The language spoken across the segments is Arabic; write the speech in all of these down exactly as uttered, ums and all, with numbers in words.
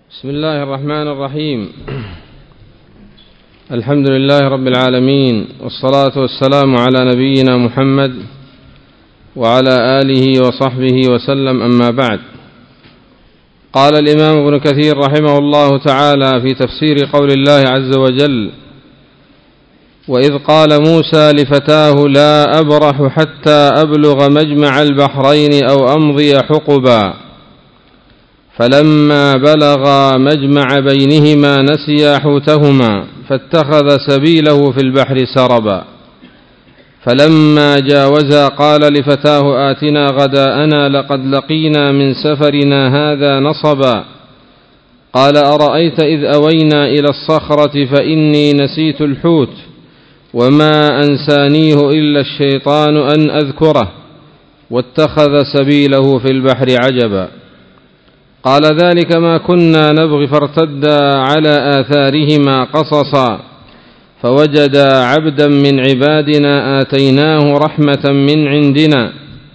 بسم الله الرحمن الرحيم. الحمد لله رب العالمين، والصلاة والسلام على نبينا محمد وعلى آله وصحبه وسلم، أما بعد. قال الإمام ابن كثير رحمه الله تعالى في تفسير قول الله عز وجل: وإذ قال موسى لفتاه لا أبرح حتى أبلغ مجمع البحرين أو أمضي حقبا، فلما بلغا مجمع بينهما نسيا حوتهما فاتخذ سبيله في البحر سربا، فلما جاوزا قال لفتاه آتنا غداءنا لقد لقينا من سفرنا هذا نصبا، قال أرأيت إذ أوينا إلى الصخرة فإني نسيت الحوت وما أنسانيه إلا الشيطان أن أذكره، واتخذ سبيله في البحر عجبا، قال ذلك ما كنا نبغي فارتدا على آثارهما قصصا، فوجدا عبدا من عبادنا آتيناه رحمة من عندنا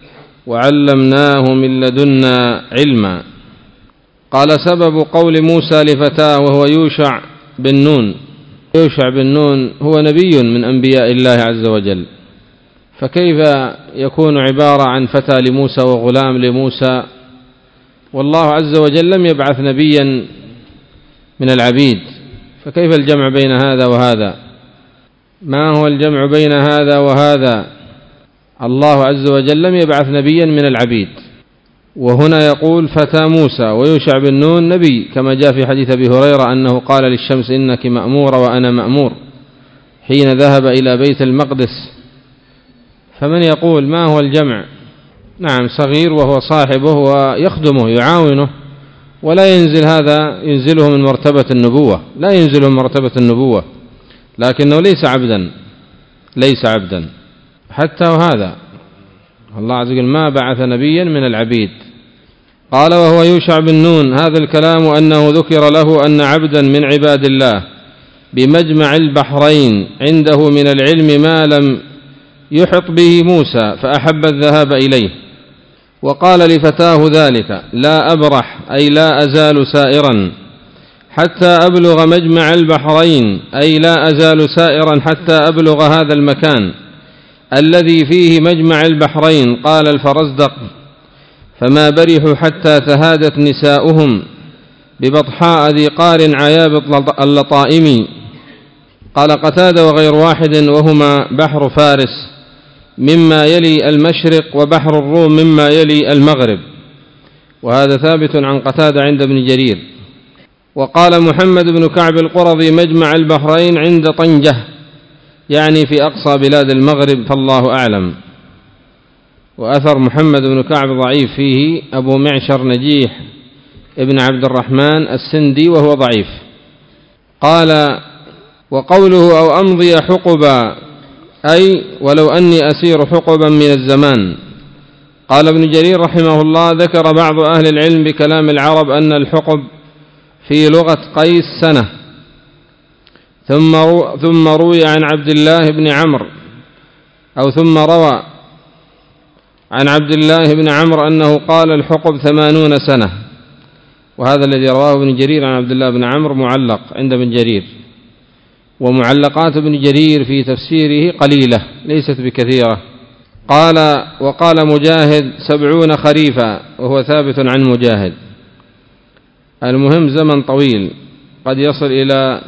وعلمناه من لدنا علما. قال سبب قول موسى لفتاه وهو يوشع بن نون. يوشع بن نون هو نبي من أنبياء الله عز وجل، فكيف يكون عبارة عن فتى لموسى وغلام لموسى، والله عز وجل لم يبعث نبيا من العبيد، فكيف الجمع بين هذا وهذا؟ ما هو الجمع بين هذا وهذا؟ الله عز وجل لم يبعث نبيا من العبيد، وهنا يقول فتى موسى، ويوشع بن نون نبي، كما جاء في حديث أبي هريرة أنه قال للشمس إنك مأمورة وأنا مأمور حين ذهب إلى بيت المقدس. فمن يقول ما هو الجمع؟ نعم، صغير وهو صاحبه ويخدمه يعاونه، ولا ينزل هذا ينزله من مرتبة النبوة، لا ينزله من مرتبة النبوة، لكنه ليس عبدا، ليس عبدا حتى وهذا. الله عز وجل ما بعث نبيا من العبيد. قال وهو يوشع بن نون، هذا الكلام أنه ذكر له أن عبدا من عباد الله بمجمع البحرين عنده من العلم ما لم يحط به موسى فأحب الذهاب إليه، وقال لفتاه ذلك لا أبرح أي لا أزال سائرا حتى أبلغ مجمع البحرين، أي لا أزال سائرا حتى أبلغ هذا المكان الذي فيه مجمع البحرين. قال الفرزدق فما برحوا حتى تهادت نساؤهم ببطحاء ذي قار عياب اللطائم. قال قتادة وغير واحد وهما بحر فارس مما يلي المشرق وبحر الروم مما يلي المغرب، وهذا ثابت عن قتادة عند ابن جرير. وقال محمد بن كعب القرظي مجمع البحرين عند طنجة، يعني في أقصى بلاد المغرب، فالله أعلم. وأثر محمد بن كعب ضعيف، فيه أبو معشر نجيح ابن عبد الرحمن السندي وهو ضعيف. قال وقوله أو أمضي حقبا أي ولو أني أسير حقبا من الزمان. قال ابن جرير رحمه الله ذكر بعض أهل العلم بكلام العرب أن الحقب في لغة قيس سنة، ثم رو ثم روي عن عبد الله بن عمرو أو ثم روى عن عبد الله بن عمرو أنه قال الحقب ثمانون سنة، وهذا الذي رواه ابن جرير عن عبد الله بن عمرو معلق عند ابن جرير، ومعلقات ابن جرير في تفسيره قليلة ليست بكثيرة. قال وقال مجاهد سبعون خريفا، وهو ثابت عن مجاهد. المهم زمن طويل، قد يصل إلى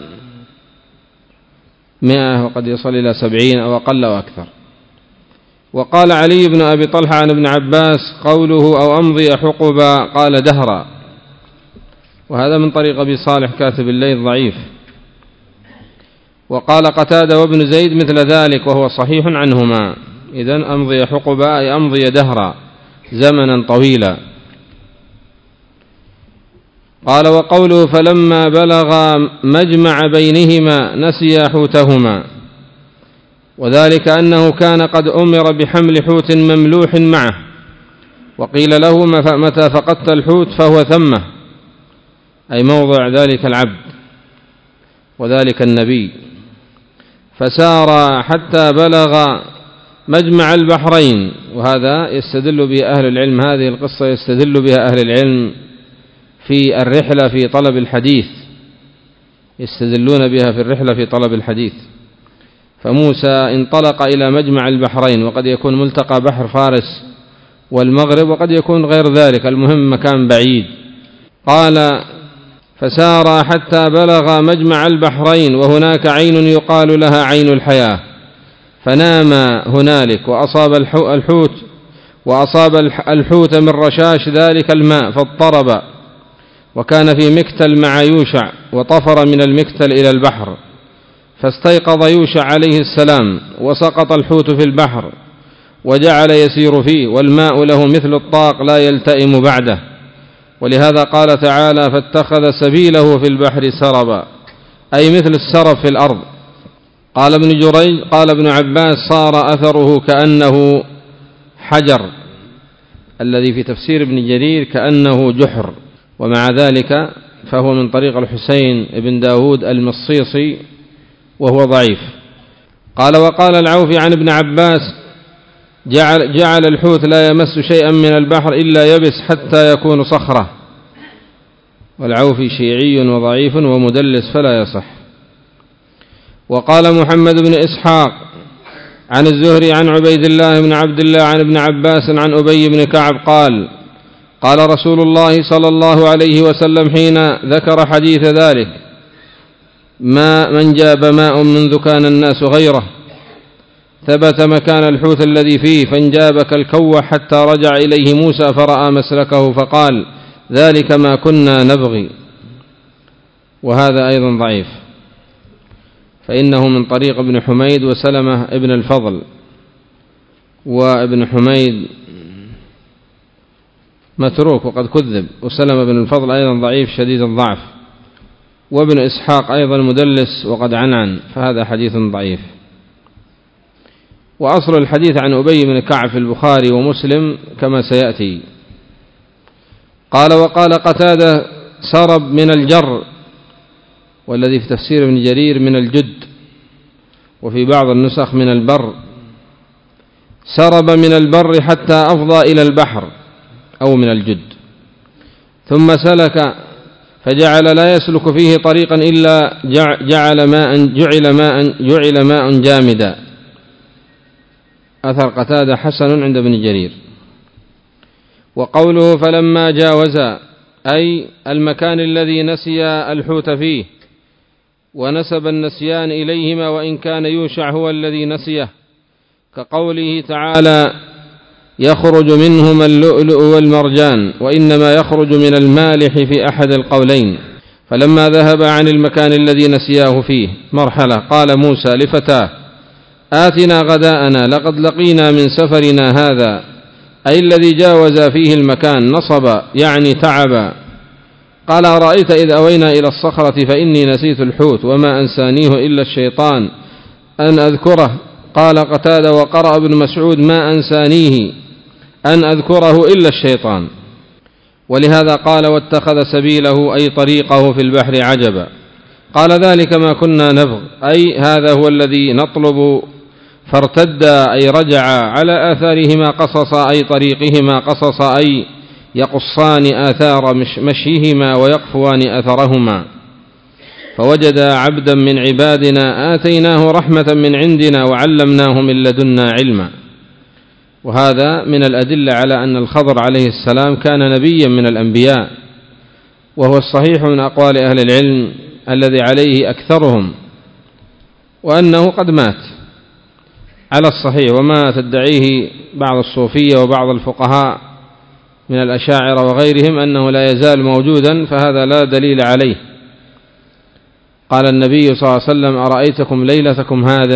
مئة وقد يصل إلى سبعين أو أقل أو أكثر. وقال علي بن أبي طلحة عن ابن عباس قوله أو أمضي حقبا قال دهرا، وهذا من طريق أبي صالح كاتب الليل ضعيف. وقال قتادة وابن زيد مثل ذلك وهو صحيح عنهما. إذن أمضي حقبا أي أمضي دهرا زمنا طويلا. قال وقوله فلما بلغ مجمع بينهما نسيا حوتهما، وذلك أنه كان قد أمر بحمل حوت مملوح معه، وقيل له متى فقدت الحوت فهو ثمه، أي موضع ذلك العبد وذلك النبي، فسار حتى بلغ مجمع البحرين. وهذا يستدل به أهل العلم، هذه القصة يستدل بها أهل العلم في الرحلة في طلب الحديث، يستدلون بها في الرحلة في طلب الحديث. فموسى انطلق إلى مجمع البحرين، وقد يكون ملتقى بحر فارس والمغرب، وقد يكون غير ذلك، المهم مكان بعيد. قال: فسار حتى بلغ مجمع البحرين، وهناك عين يقال لها عين الحياة، فنام هنالك، وأصاب الحوت وأصاب الحوت من رشاش ذلك الماء فاضطرب، وكان في مكتل مع يوشع، وطفر من المكتل إلى البحر، فاستيقظ يوشع عليه السلام، وسقط الحوت في البحر، وجعل يسير فيه، والماء له مثل الطاق لا يلتئم بعده. ولهذا قال تعالى: فاتخذ سبيله في البحر سربا، أي مثل السرب في الأرض. قال ابن جريج: قال ابن عباس: صار أثره كأنه حجر، الذي في تفسير ابن جرير كأنه جحر. ومع ذلك فهو من طريق الحسين بن داود المصيصي وهو ضعيف. قال: وقال العوفي عن ابن عباس: جعل, جعل الحوت لا يمس شيئا من البحر إلا يبس حتى يكون صخرة. والعوفي شيعي وضعيف ومدلس فلا يصح. وقال محمد بن إسحاق عن الزهري عن عبيد الله بن عبد الله عن ابن عباس عن أبي بن كعب قال: قال رسول الله صلى الله عليه وسلم حين ذكر حديث ذلك: ما من جاب ماء منذ كان الناس غيره، ثبت مكان الحوت الذي فيه، فانجاب كالكوة حتى رجع إليه موسى فرأى مسلكه فقال: ذلك ما كنا نبغي. وهذا أيضا ضعيف، فإنه من طريق ابن حميد وسلمة ابن الفضل، وابن حميد متروك وقد كذب، وسلمة بن الفضل أيضا ضعيف شديد الضعف، وابن إسحاق أيضا مدلس وقد عنعن، فهذا حديث ضعيف. وأصل الحديث عن أبي بن كعب في البخاري ومسلم كما سيأتي. قال: وقال قتادة: سرب من الجر، والذي في تفسير ابن جرير من الجد، وفي بعض النسخ من البر. سرب من البر حتى أفضى إلى البحر، أو من الجد، ثم سلك فجعل لا يسلك فيه طريقا إلا جعل ماء جعل ماء جعل ماء جامدا. أثر قتادة حسن عند ابن جرير. وقوله فلما جاوزا، أي المكان الذي نسي الحوت فيه، ونسب النسيان إليهما، وإن كان يوشع هو الذي نسيه، كقوله تعالى: يخرج منهما اللؤلؤ والمرجان، وإنما يخرج من المالح في أحد القولين. فلما ذهب عن المكان الذي نسياه فيه مرحلة، قال موسى لفتاه: آتنا غداءنا لقد لقينا من سفرنا هذا، أي الذي جاوز فيه المكان، نصب يعني تعبا. قال: أرأيت إذ أوينا إلى الصخرة فإني نسيت الحوت وما أنسانيه إلا الشيطان أن أذكره. قال قتادة: وقرأ ابن مسعود: ما أنسانيه أن أذكره إلا الشيطان. ولهذا قال: واتخذ سبيله، أي طريقه في البحر عجبا. قال: ذلك ما كنا نبغ، أي هذا هو الذي نطلب. فارتدا، أي رجع على آثارهما قصصا، أي طريقهما قصصا، أي يقصان آثار مشيهما ويقفوان أثرهما. فوجد عبدا من عبادنا آتيناه رحمة من عندنا وعلمناه من لدنا علما. وهذا من الأدلة على أن الخضر عليه السلام كان نبيا من الأنبياء، وهو الصحيح من أقوال أهل العلم الذي عليه أكثرهم، وأنه قد مات على الصحيح، وما تدعيه بعض الصوفية وبعض الفقهاء من الأشاعرة وغيرهم أنه لا يزال موجودا، فهذا لا دليل عليه. قال النبي صلى الله عليه وسلم: أرأيتكم ليلتكم هذه،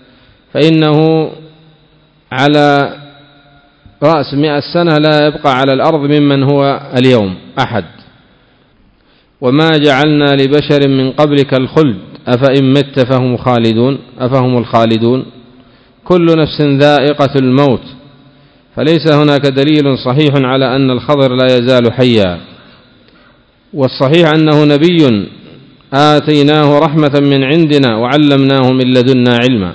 فإنه على رأس مئة سنة لا يبقى على الأرض ممن هو اليوم أحد. وما جعلنا لبشر من قبلك الخلد أفإن مت فهم خالدون أفهم الخالدون كل نفس ذائقة الموت. فليس هناك دليل صحيح على أن الخضر لا يزال حيا، والصحيح أنه نبي آتيناه رحمة من عندنا وعلمناه من لدنا علما.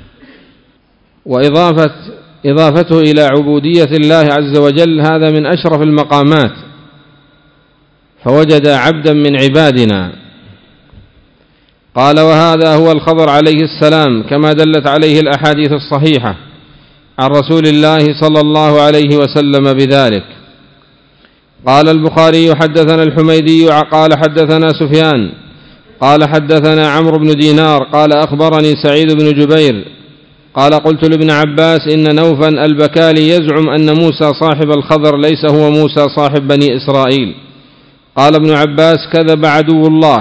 وإضافة إضافته إلى عبودية الله عز وجل هذا من أشرف المقامات، فوجد عبدا من عبادنا. قال: وهذا هو الخضر عليه السلام كما دلت عليه الأحاديث الصحيحة عن رسول الله صلى الله عليه وسلم بذلك. قال البخاري: حدثنا الحميدي قال حدثنا سفيان قال حدثنا عمرو بن دينار قال أخبرني سعيد بن جبير قال: قلت لابن عباس: إن نوفا البكالي يزعم أن موسى صاحب الخضر ليس هو موسى صاحب بني إسرائيل. قال ابن عباس: كذب عدو الله.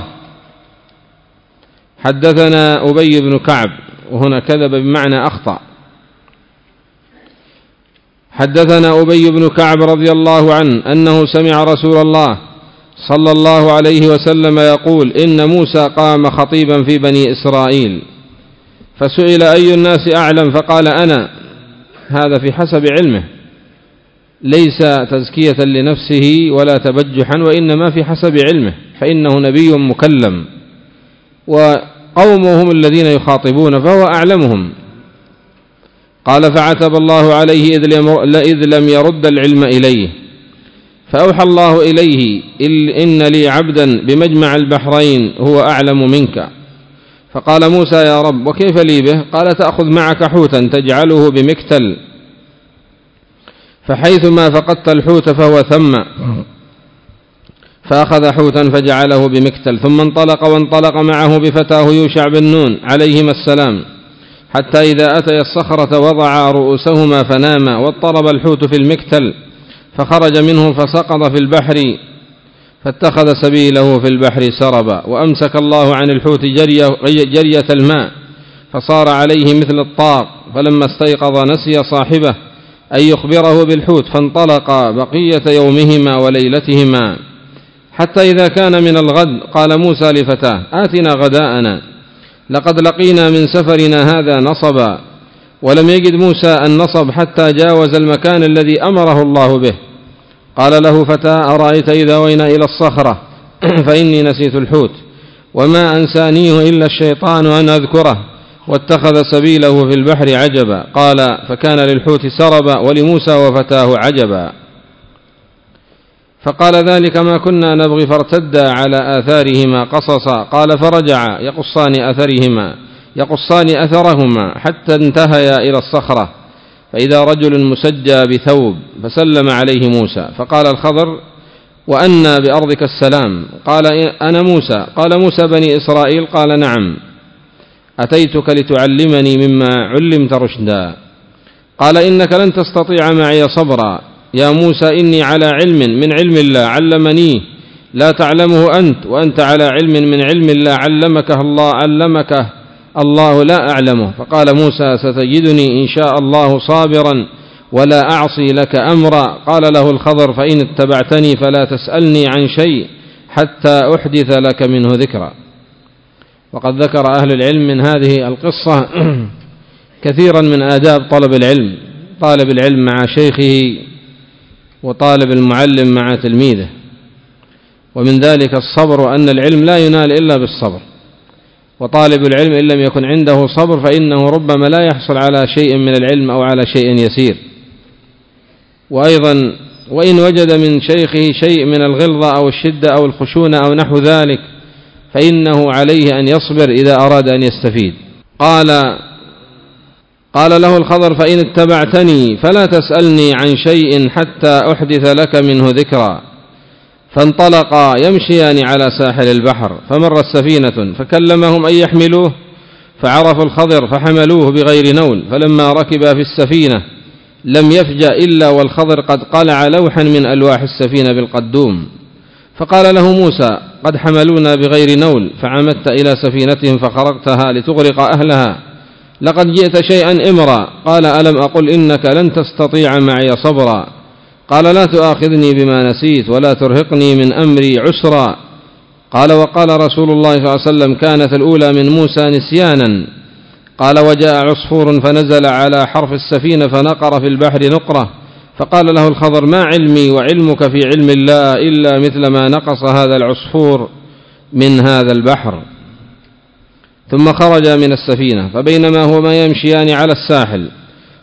حدثنا أبي بن كعب، وهنا كذب بمعنى أخطأ. حدثنا أبي بن كعب رضي الله عنه أنه سمع رسول الله صلى الله عليه وسلم يقول: إن موسى قام خطيبا في بني إسرائيل، فسئل: أي الناس أعلم؟ فقال: أنا. هذا في حسب علمه، ليس تزكية لنفسه ولا تبجحا، وإنما في حسب علمه، فإنه نبي مكلم وقومه هم الذين يخاطبون فهو أعلمهم. قال: فعتب الله عليه إذ لم يرد العلم إليه، فأوحى الله إليه: إن لي عبدا بمجمع البحرين هو أعلم منك. فقال موسى: يا رب، وكيف لي به؟ قال: تأخذ معك حوتا تجعله بمكتل، فحيثما فقدت الحوت فهو ثم. فأخذ حوتا فجعله بمكتل، ثم انطلق وانطلق معه بفتاه يوشع بن نون عليهما السلام، حتى إذا أتي الصخرة وضعا رؤوسهما فناما، واضطرب الحوت في المكتل فخرج منه فسقط في البحر، فاتخذ سبيله في البحر سربا. وأمسك الله عن الحوت جرية, جرية الماء فصار عليه مثل الطاق، فلما استيقظ نسي صاحبه أن يخبره بالحوت، فانطلق بقية يومهما وليلتهما، حتى إذا كان من الغد قال موسى لفتاه: آتنا غداءنا لقد لقينا من سفرنا هذا نصبا. ولم يجد موسى النصب حتى جاوز المكان الذي أمره الله به. قال له فتاه: أرأيت إذا وينا إلى الصخرة فإني نسيت الحوت وما أنسانيه إلا الشيطان أن أذكره، واتخذ سبيله في البحر عجبا. قال: فكان للحوت سربا ولموسى وفتاه عجبا. فقال: ذلك ما كنا نبغي، فارتدا على آثارهما قصصا. قال: فرجعا يقصان أثرهما يقصان أثرهما حتى انتهيا إلى الصخرة، فإذا رجل مسجى بثوب، فسلم عليه موسى، فقال الخضر: وأنى بأرضك السلام؟ قال: أنا موسى. قال: موسى بني إسرائيل؟ قال: نعم. أتيتك لتعلمني مما علمت رشدا. قال: إنك لن تستطيع معي صبرا يا موسى، إني على علم من علم الله علمنيه لا تعلمه أنت، وأنت على علم من علم الله علمكه الله علمكه الله لا أعلمه. فقال موسى: ستجدني إن شاء الله صابرا ولا أعصي لك أمرا. قال له الخضر: فإن اتبعتني فلا تسألني عن شيء حتى أحدث لك منه ذكرا. وقد ذكر أهل العلم من هذه القصة كثيرا من آداب طلب العلم، طالب العلم مع شيخه وطالب المعلم مع تلميذه، ومن ذلك الصبر، وأن العلم لا ينال إلا بالصبر، وطالب العلم إن لم يكن عنده صبر فإنه ربما لا يحصل على شيء من العلم أو على شيء يسير. وأيضا وإن وجد من شيخه شيء من الغلظة أو الشدة أو الخشونة أو نحو ذلك فإنه عليه أن يصبر إذا أراد أن يستفيد. قال قال له الخضر: فإن اتبعتني فلا تسألني عن شيء حتى أحدث لك منه ذكرا. فانطلقا يمشيان على ساحل البحر، فمرت سفينة فكلمهم أن يحملوه، فعرفوا الخضر فحملوه بغير نول. فلما ركبا في السفينة لم يفجأ إلا والخضر قد قلع لوحا من ألواح السفينة بالقدوم. فقال له موسى: قد حملونا بغير نول، فعمدت إلى سفينتهم فخرقتها لتغرق أهلها، لقد جئت شيئا إمرا. قال: ألم أقل إنك لن تستطيع معي صبرا؟ قال: لا تؤاخذني بما نسيت ولا ترهقني من أمري عسرا. قال: وقال رسول الله صلى الله عليه وسلم: كانت الأولى من موسى نسيانا. قال: وجاء عصفور فنزل على حرف السفينة فنقر في البحر نقرة، فقال له الخضر: ما علمي وعلمك في علم الله إلا مثل ما نقص هذا العصفور من هذا البحر. ثم خرج من السفينة، فبينما هما يمشيان على الساحل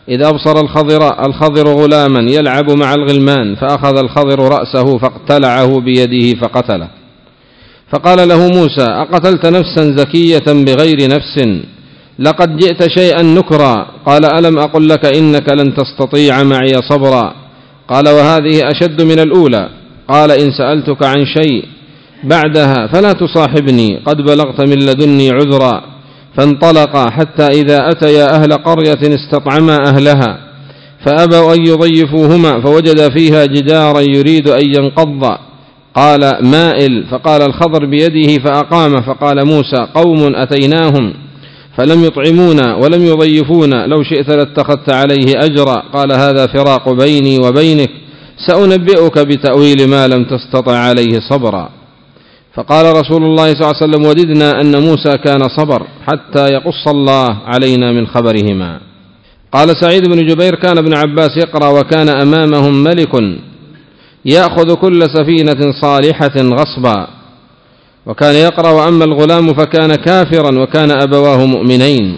إذ أبصر الخضر, الخضر غلاما يلعب مع الغلمان فأخذ الخضر رأسه فاقتلعه بيده فقتله. فقال له موسى: أقتلت نفسا زكية بغير نفس لقد جئت شيئا نكرا. قال: ألم أقل لك إنك لن تستطيع معي صبرا. قال: وهذه أشد من الأولى. قال: إن سألتك عن شيء بعدها فلا تصاحبني قد بلغت من لدني عذرا. فانطلقا حتى إذا أتيا أهل قرية استطعما أهلها فأبوا أن يضيفوهما فوجد فيها جدارا يريد أن ينقض قال: مائل. فقال الخضر بيده فأقام. فقال موسى: قوم أتيناهم فلم يطعمونا ولم يضيفونا لو شئت لاتخذت عليه أجرا. قال: هذا فراق بيني وبينك سأنبئك بتأويل ما لم تستطع عليه صبرا. فقال رسول الله صلى الله عليه وسلم: وددنا أن موسى كان صبر حتى يقص الله علينا من خبرهما. قال سعيد بن جبير: كان ابن عباس يقرأ وكان أمامهم ملك يأخذ كل سفينة صالحة غصبا، وكان يقرأ: وأما الغلام فكان كافرا وكان أبواه مؤمنين.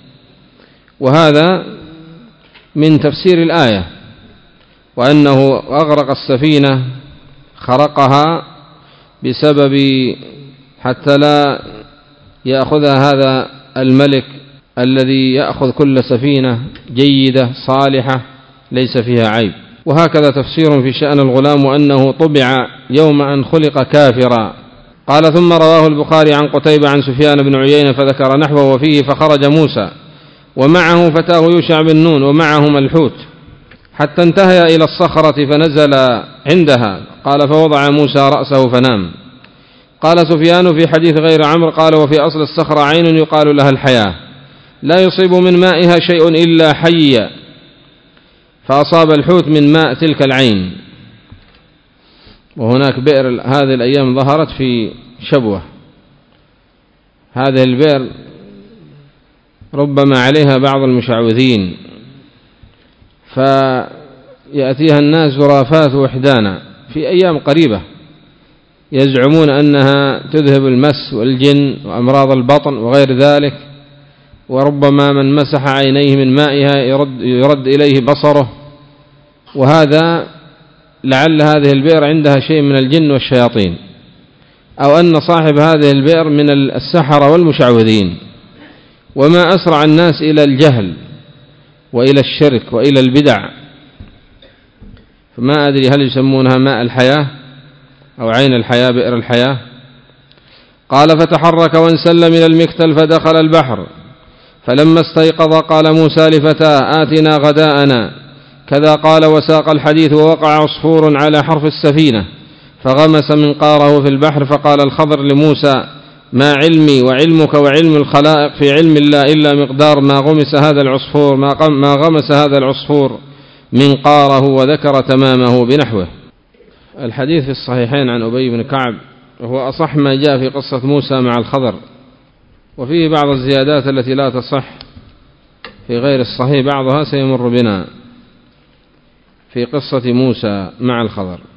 وهذا من تفسير الآية، وأنه أغرق السفينة خرقها بسبب حتى لا يأخذها هذا الملك الذي يأخذ كل سفينة جيدة صالحة ليس فيها عيب. وهكذا تفسير في شأن الغلام وأنه طبع يوم أن خلق كافرا. قال: ثم رواه البخاري عن قتيبة عن سفيان بن عيينة فذكر نحوه وفيه: فخرج موسى ومعه فتاه يوشع بن نون ومعهما الحوت حتى انتهى إلى الصخرة فنزل عندها. قال: فوضع موسى رأسه فنام. قال سفيان في حديث غير عمرو قال: وفي أصل الصخرة عين يقال لها الحياة لا يصيب من مائها شيء إلا حيا، فأصاب الحوت من ماء تلك العين. وهناك بئر هذه الأيام ظهرت في شبوة، هذه البئر ربما عليها بعض المشعوذين فيأتيها الناس زرافات وحدانا في أيام قريبة يزعمون أنها تذهب المس والجن وأمراض البطن وغير ذلك، وربما من مسح عينيه من مائها يرد, يرد إليه بصره. وهذا لعل هذه البئر عندها شيء من الجن والشياطين، أو أن صاحب هذه البئر من السحرة والمشعوذين. وما أسرع الناس إلى الجهل وإلى الشرك وإلى البدع، فما أدري هل يسمونها ماء الحياة أو عين الحياة بئر الحياة. قال: فتحرك وانسل من المكتل فدخل البحر، فلما استيقظ قال موسى لفتاه: آتنا غداءنا. كذا قال وساق الحديث: ووقع عصفور على حرف السفينة فغمس منقاره في البحر. فقال الخضر لموسى: ما علمي وعلمك وعلم الخلائق في علم الله إلا مقدار ما غمس هذا العصفور ما غمس هذا العصفور منقاره، وذكر تمامه بنحوه. الحديث في الصحيحين عن أبي بن كعب وهو أصح ما جاء في قصة موسى مع الخضر، وفيه بعض الزيادات التي لا تصح في غير الصحيح، بعضها سيمر بنا في قصة موسى مع الخضر.